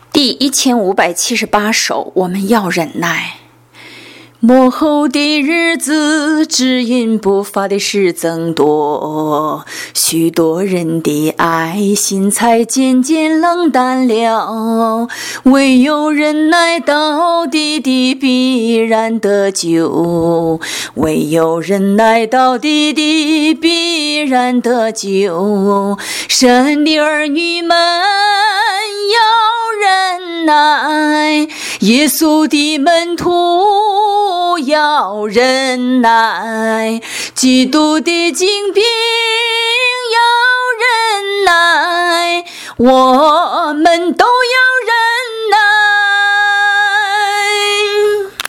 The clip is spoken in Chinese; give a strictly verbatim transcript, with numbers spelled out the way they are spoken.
第一千五百七十八首，我们要忍耐。 末后的日子，只因不法的事增多，许多人的爱心才渐渐冷淡了。唯有忍耐到底的，必然得救；唯有忍耐到底的，必然得救。神的儿女们要忍耐，耶稣的门徒要忍耐，基督的精兵要忍耐，我们都要